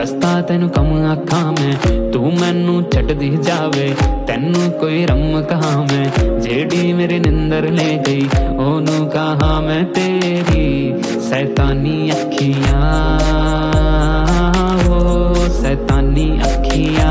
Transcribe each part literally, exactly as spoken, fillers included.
ਦੱਸਦਾ ਤੈਨੂੰ ਕਮ ਆਖਾਂ ਮੈਂ, ਤੂੰ ਮੈਨੂੰ ਛੱਡਦੀ ਜਾਵੇ। ਤੈਨੂੰ ਕੋਈ ਰਮ ਕਹਾਂ ਮੈਂ, ਜਿਹੜੀ ਮੇਰੀ ਨਿੰਦਰ ਲੈ ਗਈ ਉਹਨੂੰ ਕਹਾਂ ਮੈਂ ਤੇਰੀ ਸੈਤਾਨੀ ਅੱਖੀਆਂ, ਉਹ ਸੈਤਾਨੀ ਅੱਖੀਆਂ।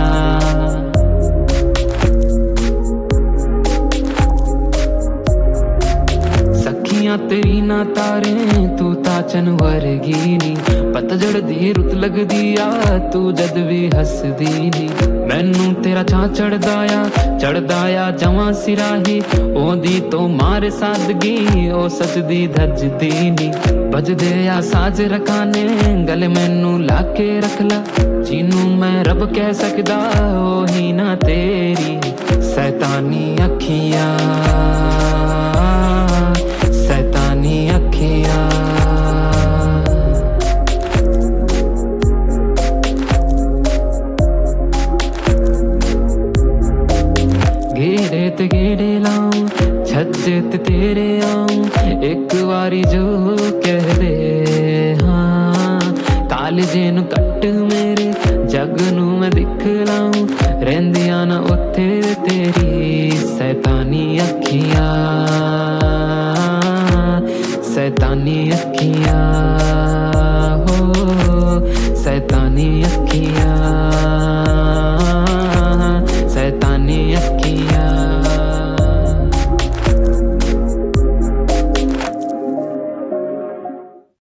तेरी ना तारे तू ता चन वर्गी नी, पतझड़ दी रुत लगदी आ तू जद भी हसदी नी। मैनू तेरा चा चढ़दा आ चढ़दा आ जवां सिराही, ओदी तो मारे सादगी ओ सजदी धजदी नी। बजदे आ साज रखाने गले मैनू लाके रख ला, जिनू मैं रब कह सकदा ओही ना तेरी सैतानी अखियां, सैतानी अखियां। गेड़े ते गेड़े लाऊं छज्जे ते तेरे आऊं, एक वारी जो कह दे हाँ। कालजे नू कट मेरे जग नू मैं दिख लाऊं, रहिंदियां ना उत्थे तेरी सैतानी अखियां, सैतानी अखियां।